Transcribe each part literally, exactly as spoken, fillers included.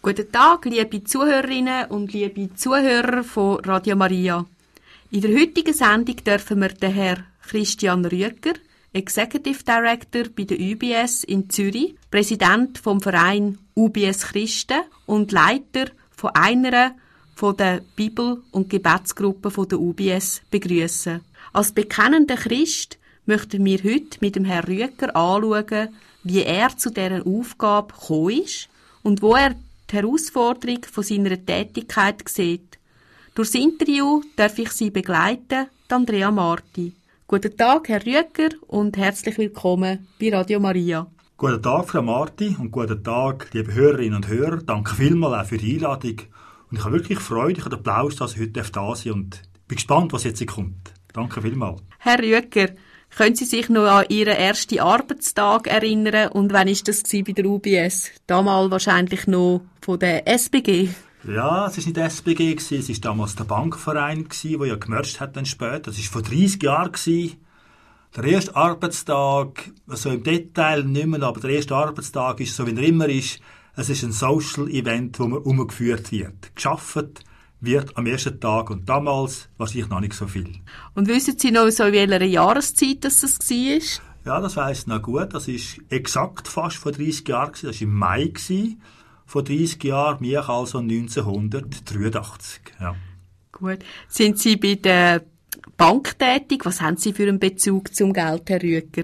Guten Tag, liebe Zuhörerinnen und liebe Zuhörer von Radio Maria. In der heutigen Sendung dürfen wir den Herrn Christian Rüegger, Executive Director bei der U B S in Zürich, Präsident vom Verein U B S Christen und Leiter von einer von der Bibel- und Gebetsgruppe von der U B S begrüßen. Als bekennender Christ möchten wir heute mit dem Herrn Rüegger anschauen, wie er zu dieser Aufgabe gekommen ist und wo er die Herausforderung von seiner Tätigkeit sieht. Durchs Interview darf ich Sie begleiten, Andrea Marti. Guten Tag, Herr Rüegger, und herzlich willkommen bei Radio Maria. Guten Tag, Frau Marti, und guten Tag, liebe Hörerinnen und Hörer. Danke vielmals auch für die Einladung. Und ich habe wirklich Freude, ich habe Applaus, dass ich heute da sein und bin gespannt, was jetzt kommt. Danke vielmals. Herr Rüegger, können Sie sich noch an Ihren ersten Arbeitstag erinnern? Und wann war das bei der U B S? Damals wahrscheinlich noch von der S B G. Ja, es war nicht der S B G, es war damals der Bankverein, der ja gemerged hat dann später. Das war vor dreissig Jahren. Der erste Arbeitstag, also im Detail nicht mehr, aber der erste Arbeitstag ist so, wie er immer ist, es ist ein Social-Event, wo man umgeführt wird. Geschafft wird am ersten Tag und damals wahrscheinlich noch nicht so viel. Und wissen Sie noch, so in welcher Jahreszeit das war? Ja, das weiss ich noch gut. Das war exakt fast vor dreissig Jahren. Das war im Mai. Vor dreissig Jahren, mich also neunzehnhundertdreiundachtzig. Ja. Gut. Sind Sie bei der Bank tätig? Was haben Sie für einen Bezug zum Geld, Herr Rüegger?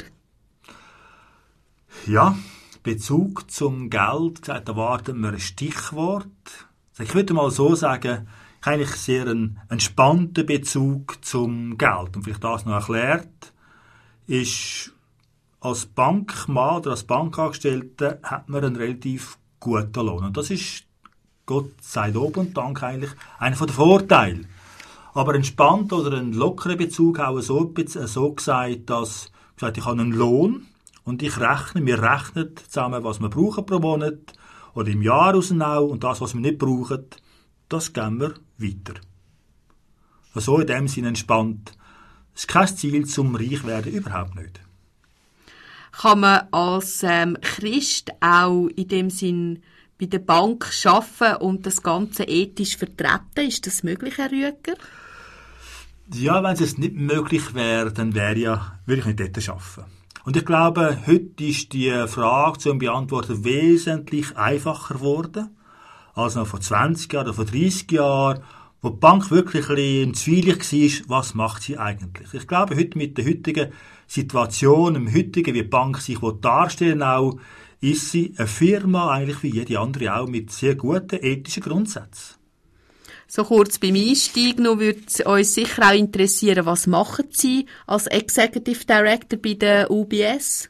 Ja, Bezug zum Geld, da erwarten wir ein Stichwort. Ich würde mal so sagen, ich habe eigentlich sehr einen entspannten Bezug zum Geld. Und vielleicht das noch erklärt, ist, als Bankmann oder als Bankangestellter hat man einen relativ guten Lohn. Und das ist, Gott sei Lob und Dank, eigentlich einer der Vorteile. Aber entspannt oder ein lockerer Bezug auch so, so gesagt, dass gesagt, ich habe einen Lohn und ich rechne, wir rechnen zusammen, was wir brauchen pro Monat oder im Jahr raus auch, und das, was wir nicht brauchen, das geben wir weiter. So in dem Sinne entspannt. Es ist kein Ziel zum Reichwerden, überhaupt nicht. Kann man als ähm, Christ auch in dem Sinn bei der Bank arbeiten und das Ganze ethisch vertreten? Ist das möglich, Herr Rüegger? Ja, wenn es nicht möglich wäre, dann wäre ja, würde ich nicht dort arbeiten. Und ich glaube, heute ist die Frage zu beantworten wesentlich einfacher geworden als noch vor zwanzig Jahren oder vor dreissig Jahren, wo die Bank wirklich ein bisschen im Zwielicht war, was macht sie eigentlich. Ich glaube, heute mit der heutigen Situation, im heutigen, wie die Bank sich darstellen auch, ist sie eine Firma, eigentlich wie jede andere auch, mit sehr guten ethischen Grundsätzen. So kurz beim Einstieg noch würde uns sicher auch interessieren, was machen Sie als Executive Director bei der U B S?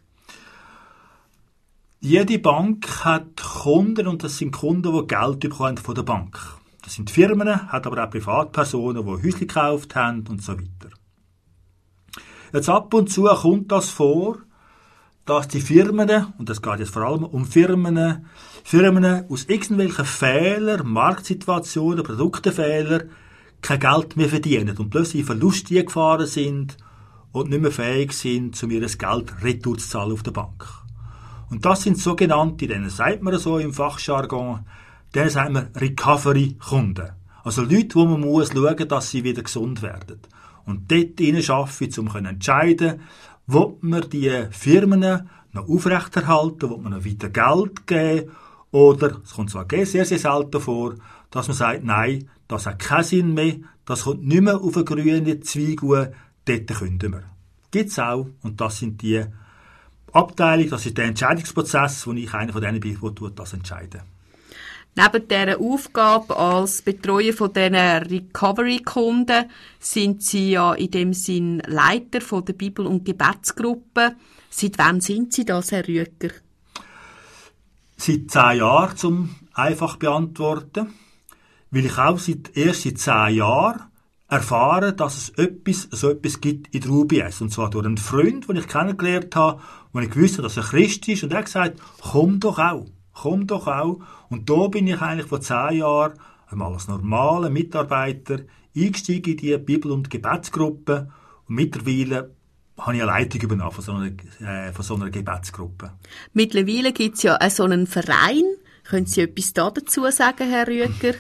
Jede Bank hat Kunden, und das sind Kunden, die Geld bekommen von der Bank. Das sind Firmen, hat aber auch Privatpersonen, die Häuser gekauft haben und so weiter. Jetzt ab und zu kommt das vor, dass die Firmen, und das geht jetzt vor allem um Firmen, Firmen aus irgendwelchen Fehlern, Marktsituationen, Produktenfehler, kein Geld mehr verdienen und plötzlich in Verluste gefahren sind und nicht mehr fähig sind, um ihr Geld retour zu zahlen auf der Bank. Und das sind sogenannte, denen sagt man so im Fachjargon, denen sagt man Recovery-Kunden. Also Leute, wo man muss schauen, dass sie wieder gesund werden. Und dort ihnen arbeiten, um zu entscheiden, will man die Firmen noch aufrechterhalten, will man noch weiter Geld geben, oder, es kommt zwar sehr, sehr selten vor, dass man sagt, nein, das hat keinen Sinn mehr, das kommt nicht mehr auf einen grünen Zweig, dort künden wir. Gibt's auch, und das sind die Abteilungen, das ist der Entscheidungsprozess, wo ich einer von denen bin, der das entscheiden. Neben dieser Aufgabe als Betreuer von diesen Recovery-Kunden sind Sie ja in dem Sinn Leiter von der Bibel- und Gebetsgruppe. Seit wann sind Sie das, Herr Rüegger? Seit zehn Jahren, zum einfach beantworten. Weil ich auch seit, erst seit zehn Jahren erfahre, dass es etwas, so etwas gibt in der U B S. Und zwar durch einen Freund, den ich kennengelernt habe, wo ich gewusst habe, dass er Christ ist. Und er hat gesagt, komm doch auch. Komm doch auch. Und da bin ich eigentlich vor zehn Jahren einmal als normaler Mitarbeiter eingestiegen in die Bibel- und Gebetsgruppe. Und mittlerweile habe ich eine Leitung übernommen von so einer, äh, von so einer Gebetsgruppe. Mittlerweile gibt es ja so einen Verein Können Sie etwas dazu sagen, Herr Rüegger?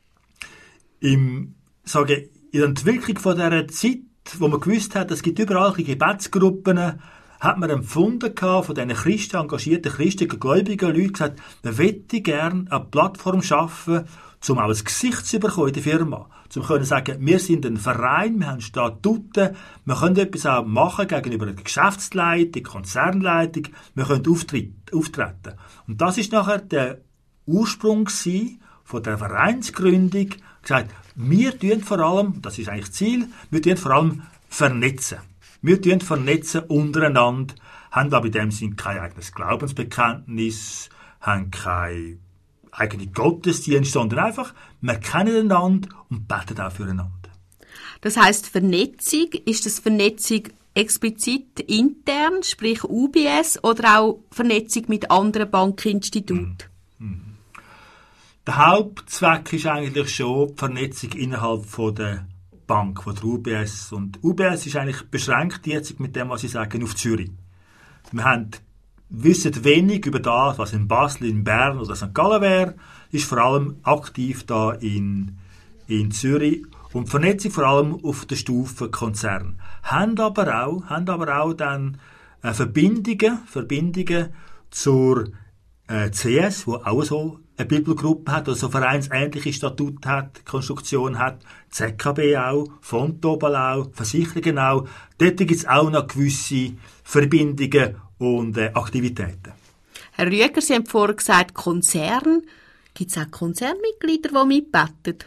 Im, sage, in der Entwicklung von dieser Zeit, wo man gewusst hat, es gibt überall Gebetsgruppen, hat man empfunden gehabt, von diesen Christen, engagierten Christen, gläubigen Leuten gesagt, man möchte gerne eine Plattform schaffen, um auch ein Gesicht zu bekommen in der Firma. Um zu sagen, wir sind ein Verein, wir haben Statuten, wir können etwas auch machen gegenüber der Geschäftsleitung, Konzernleitung, wir können auftreten. Und das ist nachher der Ursprung von der Vereinsgründung, gesagt, wir tun vor allem, das ist eigentlich das Ziel, wir tun vor allem vernetzen. Wir tun vernetzen untereinander, haben aber in dem Sinn kein eigenes Glaubensbekenntnis, haben kein eigenen Gottesdienst, sondern einfach, wir kennen einander und beten auch füreinander. Das heisst, Vernetzung, ist das Vernetzung explizit intern, sprich U B S, oder auch Vernetzung mit anderen Bankinstituten? Mhm. Der Hauptzweck ist eigentlich schon die Vernetzung innerhalb von der Bank, von der U B S. Und U B S ist eigentlich beschränkt jetzt mit dem, was ich sage, auf Zürich. Wir haben, wissen wenig über das, was in Basel, in Bern oder Sankt Gallen wäre, ist vor allem aktiv da in, in Zürich und die Vernetzung vor allem auf der Stufe Konzern. Haben aber auch, haben aber auch dann äh, Verbindungen, Verbindungen zur äh, C S, wo auch so eine Bibelgruppe hat, also vereinsähnliche Statut hat, Konstruktion hat, Z K B auch, Fontobel auch, Versicherungen auch. Dort gibt es auch noch gewisse Verbindungen und äh, Aktivitäten. Herr Rüegger, Sie haben vorher gesagt, Konzern. Gibt es auch Konzernmitglieder, die mitbeten?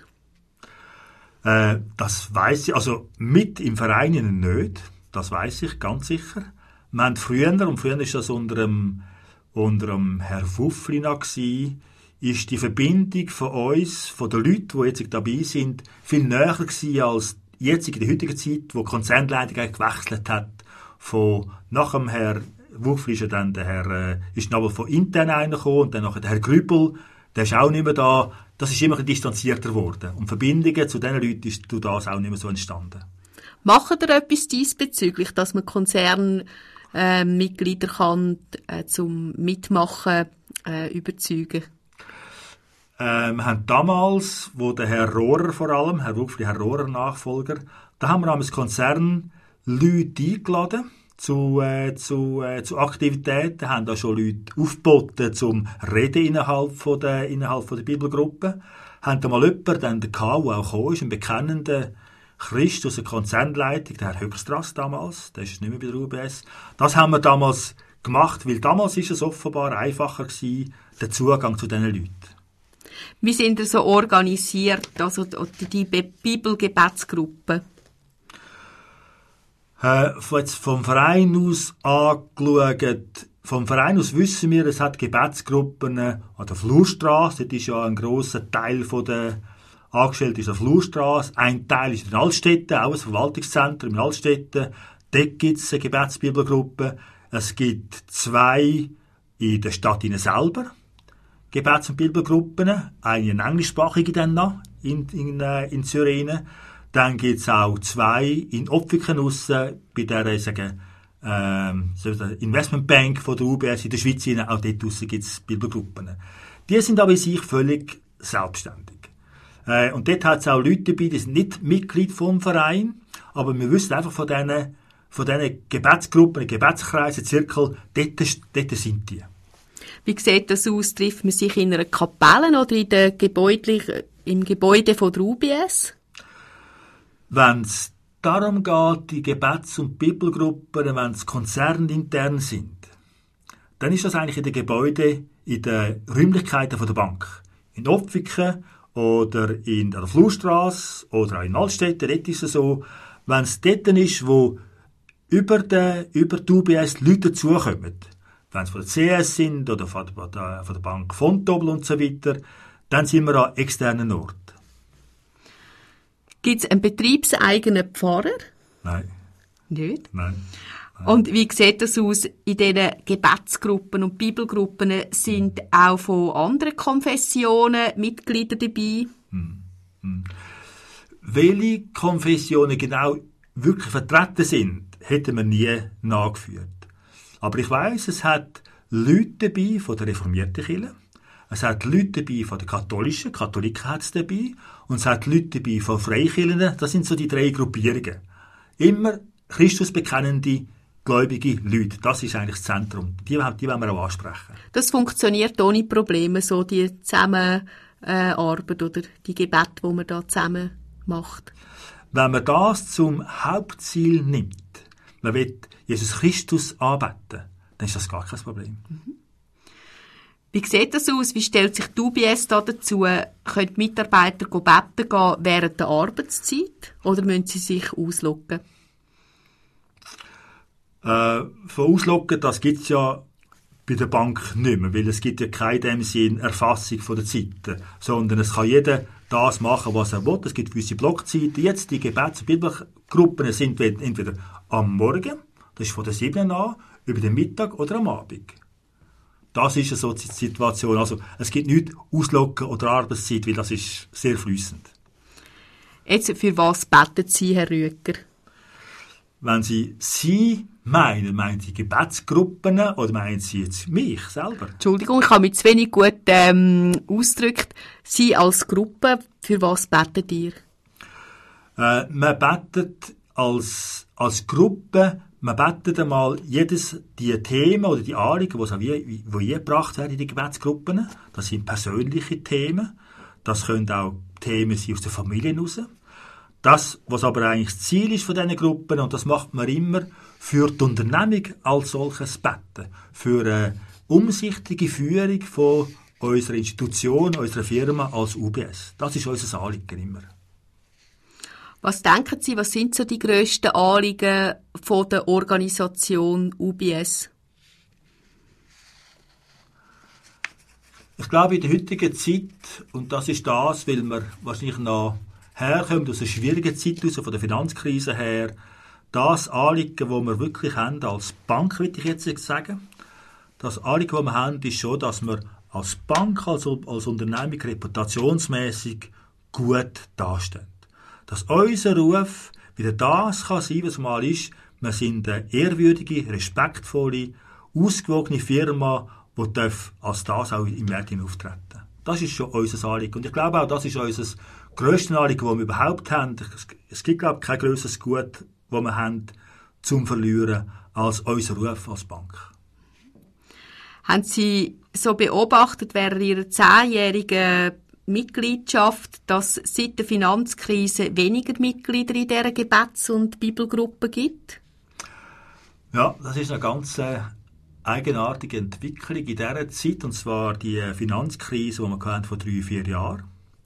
Äh, das weiss ich, also mit im Verein nicht, das weiss ich ganz sicher. Wir haben früher, und früher war das unter dem, unter dem Herr Fuffli noch gewesen, ist die Verbindung von uns, von den Leuten, die jetzt dabei sind, viel näher gewesen als jetzt in der heutigen Zeit, wo die Konzernleitung gewechselt hat. Von nach dem Herr Wuffli ist ja dann der Herr, äh, ist aber von intern reingekommen und dann nachher der Herr Grübel, der ist auch nicht mehr da. Das ist immer ein distanzierter geworden. Und Verbindungen zu diesen Leuten ist durch das auch nicht mehr so entstanden. Machen ihr etwas diesbezüglich, dass man Konzernmitglieder äh, Mitglieder kann, äh, zum Mitmachen äh, überzeugen? Äh, wir haben damals, wo der Herr Rohrer vor allem, Herr Wuffli, Herr Rohrer Nachfolger, da haben wir als Konzern Leute eingeladen zu, äh, zu, äh, zu Aktivitäten, haben da schon Leute aufgeboten zum Reden innerhalb von der, innerhalb von der Bibelgruppe, haben da mal jemanden, dann der K, der auch gekommen ist, ein bekennender Christ aus der Konzernleitung, der Herr Höchstrass damals, der ist nicht mehr bei der U B S. Das haben wir damals gemacht, weil damals ist es offenbar einfacher gewesen, der Zugang zu diesen Leuten. Wie sind ihr so organisiert, also die Bibelgebetsgruppe? Äh, jetzt vom Verein aus angeschaut, vom Verein aus wissen wir, es hat Gebetsgruppen an der Flurstrasse, das ist ja ein grosser Teil von der Angestellten ist der Flurstrasse, ein Teil ist in Altstetten, auch ein Verwaltungszentrum in Altstetten, dort gibt es eine Gebetsbibelgruppe, es gibt zwei in der Stadt selber, Gebets- und Bibelgruppen, eine englischsprachige dann noch, in, in, in Zürich. Dann gibt es auch zwei in Opfiken aussen, bei der, ich sage, ähm, Investmentbank von der U B S in der Schweiz, auch dort aussen gibt es Bibelgruppen. Die sind aber in sich völlig selbstständig. Äh, und dort hat es auch Leute dabei, die sind nicht Mitglied vom Verein, aber wir wissen einfach von diesen, von diesen Gebetsgruppen, Gebetskreisen, Zirkel, dort, dort sind die. Wie sieht das aus? Trifft man sich in einer Kapelle oder in der Gebäude, im Gebäude von der U B S? Wenn es darum geht, die Gebets- und Bibelgruppen, wenn es konzernintern sind, dann ist das eigentlich in den Gebäuden, in den Räumlichkeiten von der Bank. In Opfiken oder in der Flurstrasse oder auch in Altstetten, dort ist es so, wenn es dort ist, wo über, den, über die U B S Leute dazukommen, wenn es von der C S sind oder von der, von der Bank Fontobel und so weiter, dann sind wir an externen Orten. Gibt es einen betriebseigenen Pfarrer? Nein. Nicht? Nein. Nein. Und wie sieht das aus? In diesen Gebetsgruppen und Bibelgruppen sind auch von anderen Konfessionen Mitglieder dabei? Hm. Hm. Welche Konfessionen genau wirklich vertreten sind, hätten wir nie nachgeführt. Aber ich weiss, es hat Leute dabei von der reformierten Kirche. Es hat Leute dabei von den Katholischen, Katholiken hat es dabei, und es hat Leute dabei von Freikirchen, das sind so die drei Gruppierungen. Immer Christus bekennende, gläubige Leute, das ist eigentlich das Zentrum. Die, die wollen wir auch ansprechen. Das funktioniert ohne Probleme, so die Zusammenarbeit äh, oder die Gebete, die man da zusammen macht. Wenn man das zum Hauptziel nimmt, man will Jesus Christus anbeten, dann ist das gar kein Problem. Mhm. Wie sieht das aus? Wie stellt sich die U B S da dazu? Können die Mitarbeiter beten gehen während der Arbeitszeit oder müssen sie sich ausloggen? Äh, von ausloggen, das gibt es ja bei der Bank nicht mehr, weil es gibt ja keine in dem Sinn Erfassung von der Zeiten, sondern es kann jeder das machen, was er will. Es gibt gewisse Blockzeiten. Jetzt die Gebets- und Bibelgruppen sind entweder am Morgen, das ist von der sieben an, über den Mittag oder am Abend. Das ist so die Situation. Also, es gibt nichts Ausloggen oder Arbeitszeit, weil das ist sehr fließend. Jetzt, für was beten Sie, Herr Rüeger? Wenn Sie Sie meinen, meinen Sie Gebetsgruppen oder meinen Sie jetzt mich selber? Entschuldigung, ich habe mich zu wenig gut ähm, ausgedrückt. Sie als Gruppe, für was betet ihr? Äh, man betet als, als Gruppe, man betet einmal jedes die Themen oder die Anliegen, die wie, wie eingebracht werden in die Gebetsgruppen. Das sind persönliche Themen. Das können auch Themen sein aus der Familie heraus. Das, was aber eigentlich das Ziel ist von diesen Gruppen, und das macht man immer für die Unternehmung als solches Beten, für eine umsichtige Führung von unserer Institution, unserer Firma als U B S. Das ist unser Anliegen immer. Was denken Sie, was sind so die grössten Anliegen von der Organisation U B S? Ich glaube, in der heutigen Zeit, und das ist das, weil wir wahrscheinlich noch herkommt aus einer schwierigen Zeit raus, von der Finanzkrise her, das Anliegen, das wir wirklich haben als Bank, würde ich jetzt sagen, das Anliegen, das wir haben, ist schon, dass wir als Bank, also als Unternehmung reputationsmäßig gut dastehen. Dass unser Ruf wieder das kann sein, was mal ist, wir sind eine ehrwürdige, respektvolle, ausgewogene Firma, die als das auch im Markt auftreten. Das ist schon unser Anliegen. Und ich glaube auch, das ist unser grösstes Anliegen, das wir überhaupt haben. Es gibt, glaube ich, kein grösseres Gut, das wir haben, zum Verlieren, als unser Ruf als Bank. Haben Sie so beobachtet während Ihrer zehnjährigen Mitgliedschaft, dass es seit der Finanzkrise weniger Mitglieder in dieser Gebets- und Bibelgruppe gibt? Ja, das ist eine ganz äh, eigenartige Entwicklung in dieser Zeit, und zwar die Finanzkrise, die wir hatten vor drei, vier Jahren.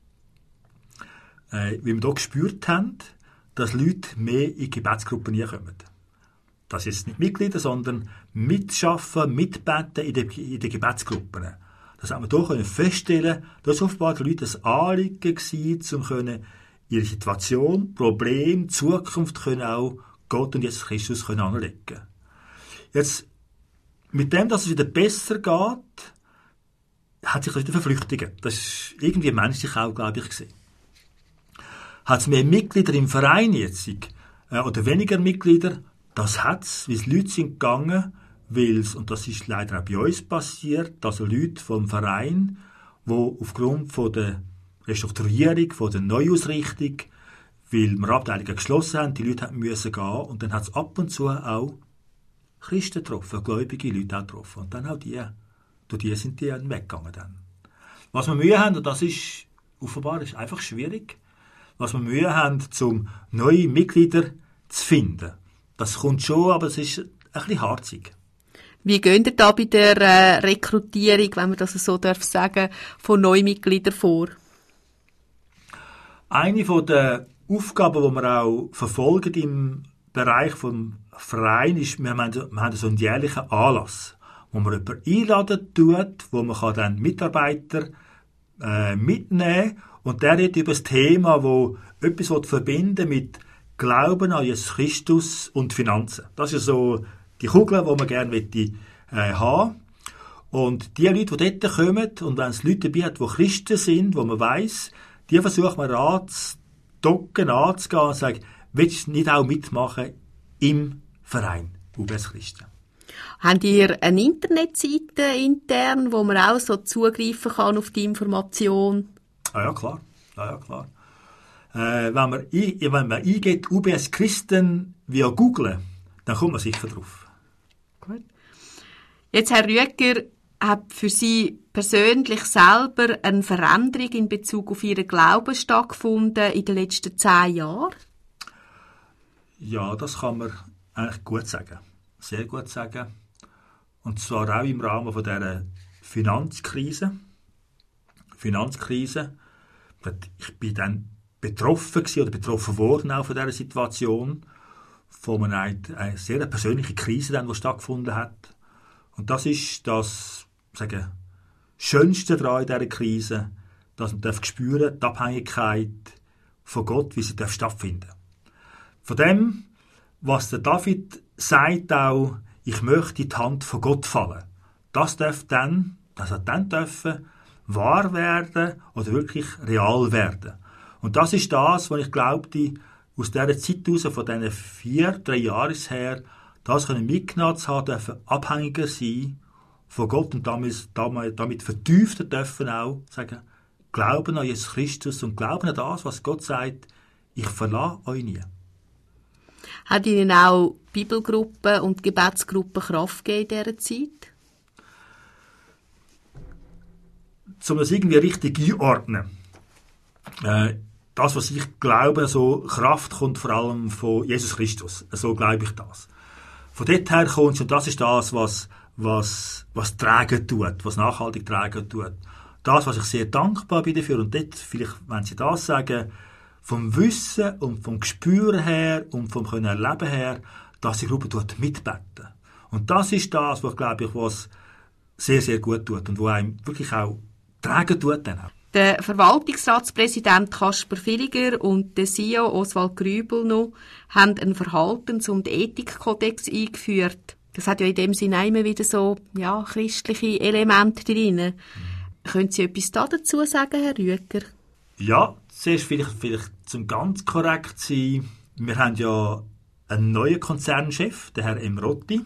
Äh, wie wir hier gespürt haben, dass Leute mehr in Gebetsgruppen kommen. Das ist nicht Mitglieder, sondern mitschaffen, mitbeten in den, in den Gebetsgruppen. Das haben wir hier feststellen können, dass offenbar die Leute ein Anliegen war, um ihre Situation, Probleme, Zukunft können auch Gott und Jesus Christus können anlegen. Jetzt, mit dem, dass es wieder besser geht, hat sich das wieder verflüchtigt. Das ist irgendwie menschlich auch, glaube ich, gesehen. Hat es mehr Mitglieder im Verein jetzt, äh, oder weniger Mitglieder? Das hat es, weil es Leute sind gegangen, weil es, und das ist leider auch bei uns passiert, also Leute vom Verein, die aufgrund von der Restrukturierung, von der Neuausrichtung, weil wir Abteilungen geschlossen haben, die Leute haben müssen gehen, und dann hat es ab und zu auch Christen getroffen, gläubige Leute auch getroffen. Und dann auch die, durch die sind die dann weggegangen. Dann. Was wir Mühe haben, und das ist offenbar ist einfach schwierig, was wir Mühe haben, um neue Mitglieder zu finden. Das kommt schon, aber es ist ein bisschen harzig. Wie geht ihr da bei der äh, Rekrutierung, wenn man das so darf sagen, von neuen Mitgliedern vor? Eine der Aufgaben, die wir auch verfolgen im Bereich des Vereins, ist, wir haben, wir haben so einen jährlichen Anlass, wo man jemanden einladen tut, wo man dann Mitarbeiter äh, mitnehmen kann. Und der redet über das Thema, wo etwas verbinden mit Glauben an Jesus Christus und Finanzen. Das ist so die Kugel, die man gerne möchte, äh, haben. Und die Leute, die dort kommen, und wenn es Leute dabei hat, die Christen sind, wo man weiss, die versuchen wir anzudocken, anzugehen und zu sagen, willst du nicht auch mitmachen im Verein U B S Christen? Habt ihr eine Internetseite intern, wo man auch so zugreifen kann auf die Information? Ah ja, klar. Ja, ja, klar. Äh, wenn, man, wenn man eingeht, U B S Christen via Google, dann kommt man sicher drauf. Gut. Jetzt, Herr Rüegger, hat für Sie persönlich selber eine Veränderung in Bezug auf Ihren Glauben stattgefunden in den letzten zehn Jahren? Ja, das kann man eigentlich gut sagen. Sehr gut sagen. Und zwar auch im Rahmen von dieser Finanzkrise. Finanzkrise. Ich bin dann betroffen gewesen, oder betroffen worden auch von dieser Situation, von einer, eine sehr persönliche Krise, dann, die stattgefunden hat. Und das ist das sagen, Schönste daran in dieser Krise, dass man darf spüren, die Abhängigkeit von Gott, wie sie darf stattfinden. Von dem, was der David sagt auch, ich möchte in die Hand von Gott fallen. Das darf dann, das hat dann dürfen, wahr werden oder wirklich real werden. Und das ist das, was ich glaubte, aus dieser Zeit heraus, von diesen vier, drei Jahren her, das können mitgenommen zu haben, dürfen abhängiger sein von Gott und damit, damit, damit vertiefter dürfen auch sagen, glauben an Jesus Christus und glauben an das, was Gott sagt, ich verlasse euch nie. Hat Ihnen auch Bibelgruppen und Gebetsgruppen Kraft gegeben in dieser Zeit? Um das irgendwie richtig einordnen. Äh, das, was ich glaube, so Kraft kommt vor allem von Jesus Christus. So glaube ich das. Von dort her kommt es, und das ist das, was, was, was tragen tut, was nachhaltig tragen tut. Das, was ich sehr dankbar bin dafür, und dort, vielleicht, wenn Sie das sagen, vom Wissen und vom Gespüren her und vom Können erleben her, dass die Gruppe dort mitbeten. Und das ist das, was, glaube ich, was sehr, sehr gut tut und wo einem wirklich auch tragen tut. Dann auch. Der Verwaltungsratspräsident Kasper Villiger und der C E O Oswald Grübel noch haben einen Verhaltens- und Ethikkodex eingeführt. Das hat ja in dem Sinne immer wieder so ja, christliche Elemente drin. Mhm. Können Sie etwas dazu sagen, Herr Rüegger? Ja, zuerst vielleicht, vielleicht zum ganz korrekt sein. Wir haben ja einen neuen Konzernchef, den Herrn Emrotti.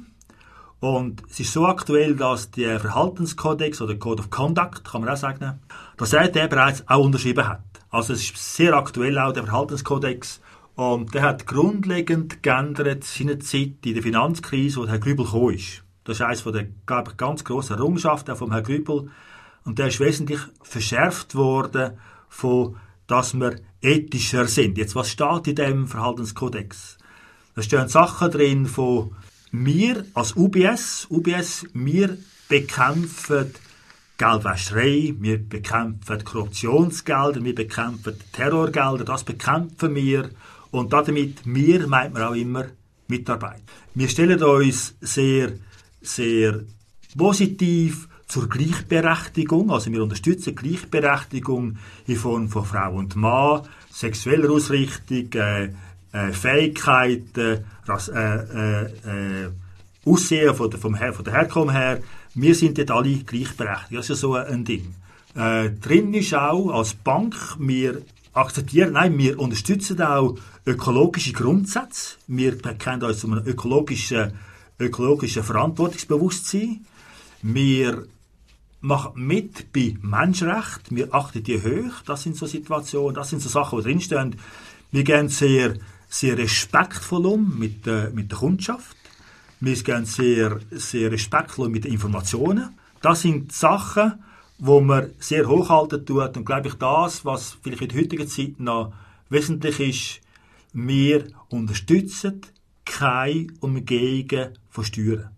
Und es ist so aktuell, dass der Verhaltenskodex oder Code of Conduct, kann man auch sagen, dass er den bereits auch unterschrieben hat. Also es ist sehr aktuell auch der Verhaltenskodex. Und der hat grundlegend geändert seine Zeit in der Finanzkrise, wo der Herr Grübel gekommen ist. Das ist eines von der, glaube ich, ganz grossen Errungenschaften vom Herrn Grübel. Und der ist wesentlich verschärft worden, von, dass wir ethischer sind. Jetzt, was steht in dem Verhaltenskodex? Da stehen Sachen drin von wir als U B S, U B S, wir bekämpfen Geldwäscherei, wir bekämpfen Korruptionsgelder, wir bekämpfen Terrorgelder, das bekämpfen wir. Und damit, wir meint man auch immer Mitarbeit. Wir stellen uns sehr, sehr positiv zur Gleichberechtigung, also wir unterstützen Gleichberechtigung in Form von Frau und Mann, sexueller Ausrichtung, äh, äh, Fähigkeiten, das, äh, äh, äh, Aussehen von der, vom Her- von der Herkunft her. Wir sind dort alle gleichberechtigt. Das ist ja so ein Ding. Äh, drin ist auch als Bank, wir akzeptieren, nein, wir unterstützen auch ökologische Grundsätze. Wir bekennen uns zu einem ökologischen, ökologischen Verantwortungsbewusstsein. Wir machen mit bei Menschenrechten. Wir achten die hoch. Das sind so Situationen, das sind so Sachen, die drinstehen. Wir gehen sehr, sehr respektvoll um mit, äh, mit der Kundschaft. Wir gehen sehr, sehr respektvoll mit den Informationen. Das sind Sachen, wo man sehr hochhalten tut. Und glaube ich, das, was vielleicht in der heutigen Zeit noch wesentlich ist, wir unterstützen keine Umgehungen von Steuern.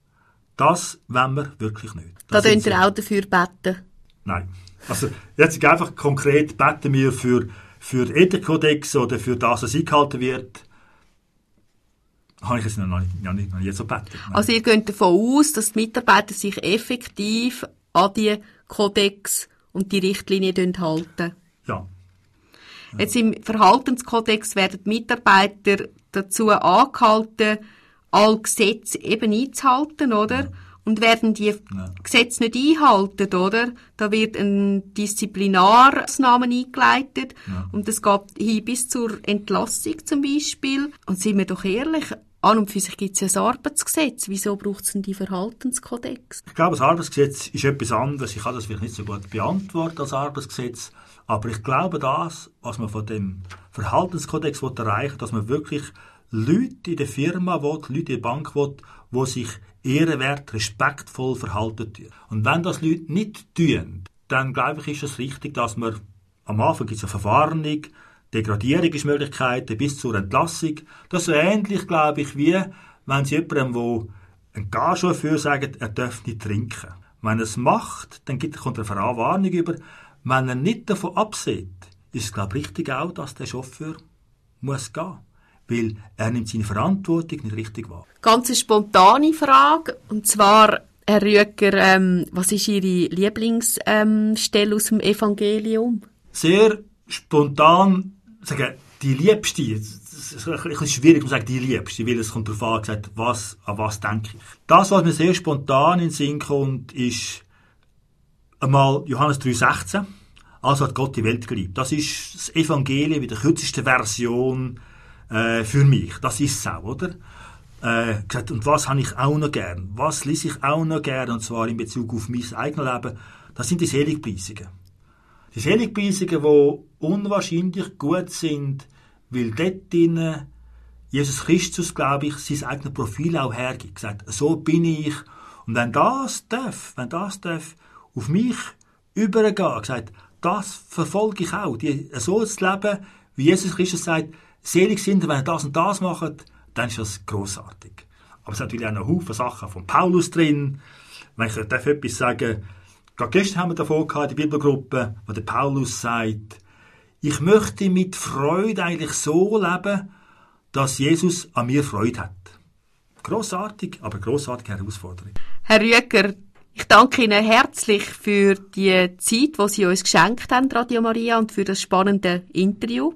Das wollen wir wirklich nicht. Das da könnt ihr auch dafür beten? Nein. Also jetzt einfach konkret beten wir für, für den Ethikkodex oder für das, was eingehalten wird. Habe ich jetzt noch nicht, noch nicht, noch nicht so gebeten. Also ihr geht davon aus, dass die Mitarbeiter sich effektiv an die Kodex und die Richtlinien halten? Ja. Ja. Jetzt im Verhaltenskodex werden die Mitarbeiter dazu angehalten, alle Gesetze eben einzuhalten, oder? Ja. Und werden die ja. Gesetze nicht einhalten, oder? Da wird ein Disziplinarmaßnahme eingeleitet. Ja. Und das geht hin bis zur Entlassung zum Beispiel. Und sind wir doch ehrlich, an und für sich gibt es ja ein Arbeitsgesetz. Wieso braucht es denn die Verhaltenskodex? Ich glaube, das Arbeitsgesetz ist etwas anderes. Ich kann das vielleicht nicht so gut beantworten als Arbeitsgesetz. Aber ich glaube, das, was man von dem Verhaltenskodex erreichen will, dass man wirklich Leute in der Firma will, Leute in der Bank will, die sich ehrenwert, respektvoll verhalten. Und wenn das Leute nicht tun, dann glaube ich, ist es richtig, dass man am Anfang gibt es eine Verwarnung, Degradierung ist Möglichkeiten bis zur Entlassung. Das ist so ähnlich, glaube ich, wie wenn Sie jemandem, der einen Garchauffeur sagt, er darf nicht trinken. Wenn er es macht, dann gibt, kommt eine Verwarnung über. Wenn er nicht davon absieht, ist es, glaube ich, richtig auch, dass der Chauffeur muss gehen. Weil er nimmt seine Verantwortung nicht richtig wahr. Ganz eine spontane Frage. Und zwar, Herr Rüegger, ähm, was ist Ihre Lieblingsstelle ähm, aus dem Evangelium? Sehr spontan sagen, die Liebste. Es ist ein bisschen schwierig zu sagen, die Liebste, weil es kommt darauf an, gesagt, was, an was denke ich. Das, was mir sehr spontan in den Sinn kommt, ist einmal Johannes drei sechzehn. Also hat Gott die Welt geliebt. Das ist das Evangelium in der kürzesten Version äh, für mich. Das ist es auch, oder? Äh, gesagt, und was habe ich auch noch gern? Was lese ich auch noch gern? Und zwar in Bezug auf mein eigenes Leben. Das sind die Seligpreisungen. Die Seligpreisungen, die unwahrscheinlich gut sind, weil dort drinnen Jesus Christus, glaube ich, sein eigenes Profil auch hergibt. Gesagt, so bin ich. Und wenn das darf, wenn das darf, auf mich übergehen, gesagt, das verfolge ich auch. Die, so zu leben, wie Jesus Christus sagt, selig sind, wenn ihr das und das macht, dann ist das grossartig. Aber es hat natürlich auch noch Haufen Sachen von Paulus drin. Wenn ich darf etwas sagen, gerade gestern haben wir davon gehabt, die Bibelgruppe, wo der Paulus sagt, ich möchte mit Freude eigentlich so leben, dass Jesus an mir Freude hat. Grossartig, aber grossartige Herausforderung. Herr Rüegger, ich danke Ihnen herzlich für die Zeit, die Sie uns geschenkt haben, Radio Maria, und für das spannende Interview.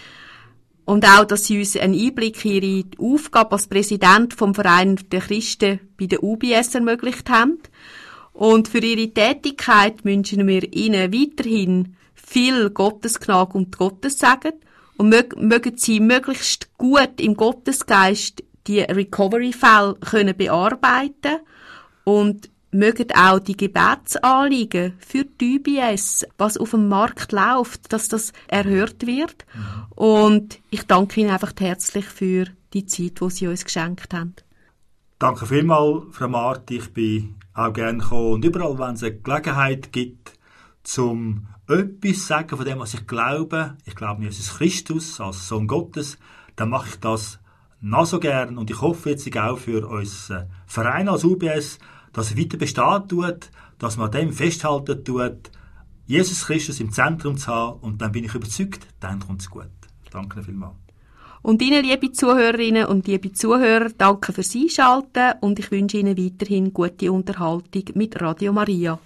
Und auch, dass Sie uns einen Einblick in Ihre Aufgabe als Präsident vom Verein der Christen bei der U B S ermöglicht haben. Und für Ihre Tätigkeit wünschen wir Ihnen weiterhin viel Gottesgnade und Gottessegen und mög- mögen Sie möglichst gut im Gottesgeist die Recovery-Fälle können bearbeiten und mögen auch die Gebetsanliegen für die U B S, was auf dem Markt läuft, dass das erhört wird. Mhm. Und ich danke Ihnen einfach herzlich für die Zeit, die Sie uns geschenkt haben. Danke vielmals, Frau Marti. Ich bin auch gerne gekommen. Und überall, wenn es eine Gelegenheit gibt, zum etwas zu sagen von dem, was ich glaube, ich glaube an Jesus Christus als Sohn Gottes, dann mache ich das noch so gern. Und ich hoffe jetzt auch für unseren Verein als U B S, dass er weiter bestehen tut, dass man an dem festhalten tut, Jesus Christus im Zentrum zu haben. Und dann bin ich überzeugt, dann kommt es gut. Danke vielmals. Und Ihnen, liebe Zuhörerinnen und liebe Zuhörer, danke fürs Einschalten und ich wünsche Ihnen weiterhin gute Unterhaltung mit Radio Maria.